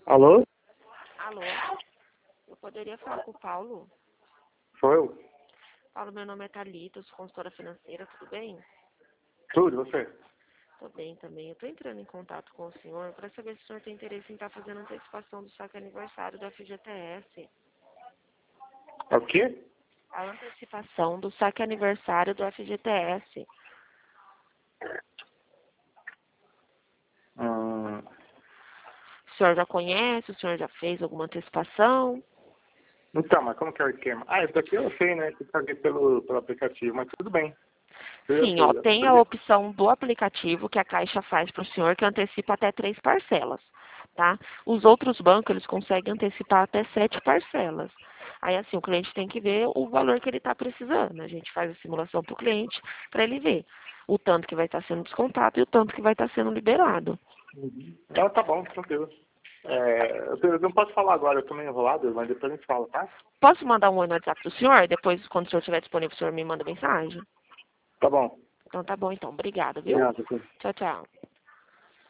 Alô? Alô? Eu poderia falar com o Paulo? Sou eu? Paulo, meu nome é Thalita, eu sou consultora financeira, tudo bem? Tudo, você? Tô bem também. Eu tô entrando em contato com o senhor para saber se o senhor tem interesse em estar fazendo antecipação do saque aniversário da FGTS. É o quê? A antecipação do saque aniversário do FGTS. Hum, O senhor já conhece? O senhor já fez alguma antecipação? então, mas como que é o esquema? Ah, isso daqui eu sei, né? Que paguei pelo aplicativo, mas tudo bem. Eu já Sim, sei. ó, tem a opção do aplicativo que a Caixa faz para o senhor, que antecipa até 3 parcelas, tá? Os outros bancos, eles conseguem antecipar até 7 parcelas. Aí, assim, o cliente tem que ver o valor que ele está precisando. A gente faz a simulação para o cliente, para ele ver o tanto que vai estar sendo descontado e o tanto que vai estar sendo liberado. Então tá bom, tranquilo. Eu não posso falar agora, eu tô meio enrolado, mas depois a gente fala, tá? Posso mandar um oi no WhatsApp do senhor? Depois, quando o senhor estiver disponível, o senhor me manda mensagem? Tá bom. Então, tá bom, então. Obrigada, viu? Obrigado, Tchau, tchau.